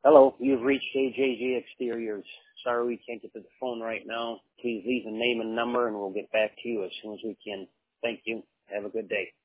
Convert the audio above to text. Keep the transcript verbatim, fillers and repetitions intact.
Hello, you've reached A J G Exteriors. Sorry we can't get to the phone right now. Please leave a name and number and we'll get back to you as soon as we can. Thank you. Have a good day.